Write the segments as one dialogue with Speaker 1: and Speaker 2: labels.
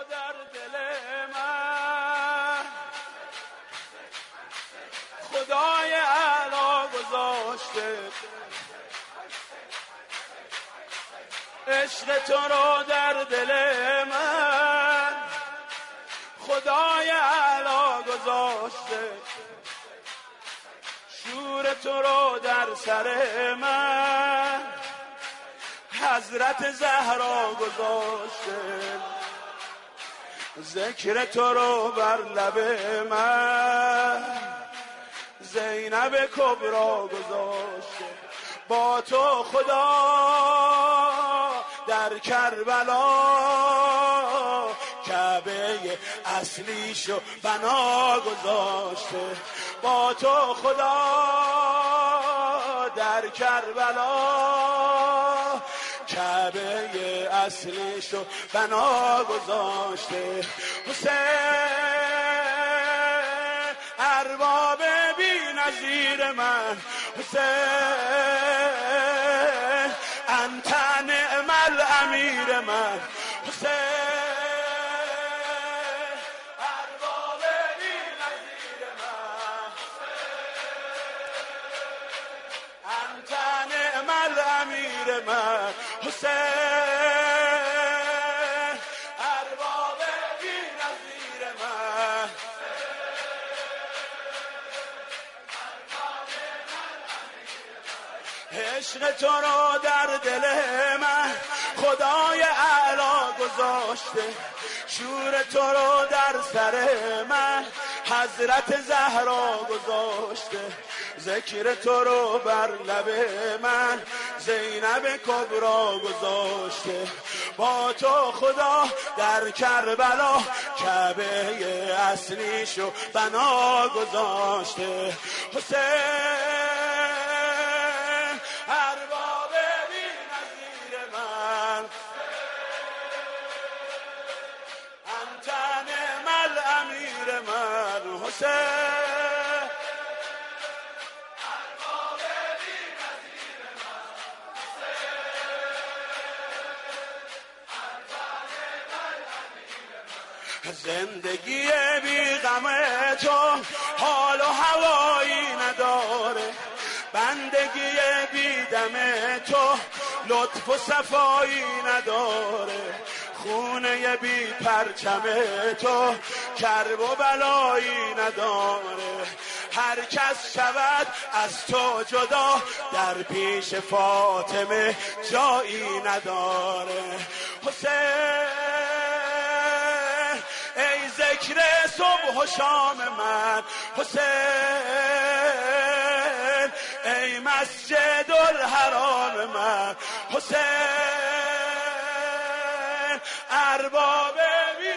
Speaker 1: در دل من خدای اعلی گذاشته، عشق تو رو در دل من خدای اعلی گذاشته، شور تو رو در سر من حضرت زهرا گذاشته، ذکر تو رو بر لب من زینب کبرا گذاشته. با تو خدا در کربلا کعبه اصلیشو بنا گذاشته، با تو خدا در کربلا کعبه اصلیشو بنا گذاشته. حسین ارباب بی نظیر من، حسین انت نعم الامیر من، حسین ارباب بی نظیر من، انت نعم الامیر من، حسین ارباب بی نظیر من. عشق تو رو در دل من خدای اعلی گذاشته، شور تو رو در سر من حضرت زهرا گذاشته، ذکر تو رو بر لب من زینب کبرا گذاشته. با تو خدا در کربلا کعبه اصلیشو بنا گذاشته. حسین ارباب بی نظیر من، انت نعم الامیر من، حسین ارباب بی نظیر من، زندگی بی غم تو حال و هوایی نداره، بندگی بی دم تو لطف و صفایی نداره، خونه بی پرچم تو کرب و بلایی نداره، هر کس شود از تو جدا در پیش فاطمه جایی نداره. حسین ای ذکر صبح و شام من، حسین ای مسجد الحرام من، حسین ارباب بی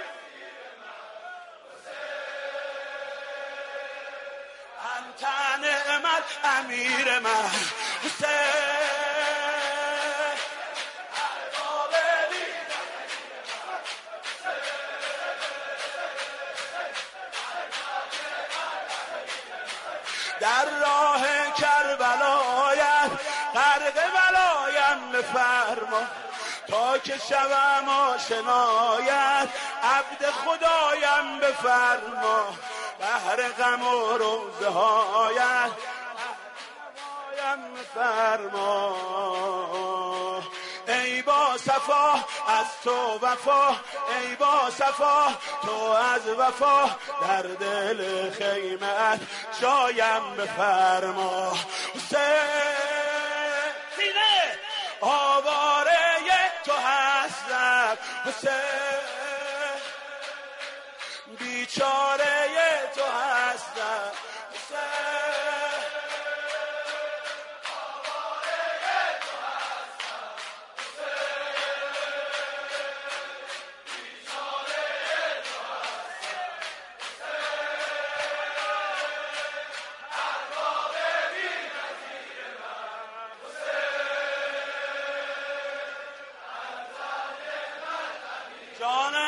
Speaker 1: انت نعم الامیر من، حسین ارباب بی در راه کربلایت غرق بلایم بفرما، تا که شوم آشنایت عبد خدایم بفرما، بهر غم و روزه هایت بفرما. ای با صفا از تو وفا، ای با صفا تو از وفا، در دل خیمت جایم بفرما. حسین سینه آواره تو هستم، حسین بیچاره تو هستم، حسین جان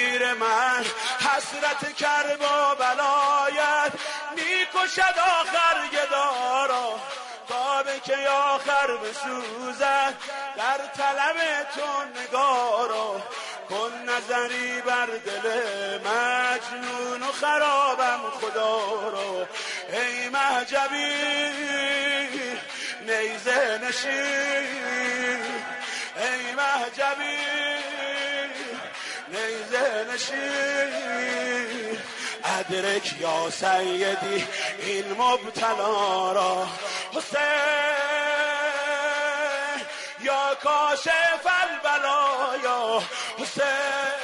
Speaker 1: پیر من حسرت کرب و بلایت میکشد آخر گدارا تا به که آخر بسوزد در طلب تو نگارا کن نظری بر دل مجنون و خرابم خدا را ای مهجبی نیزه نشین ای مهجبی نیزه نشین ادرک یا سیدی این مبتلا را حسین یا کاشف البلایا حسین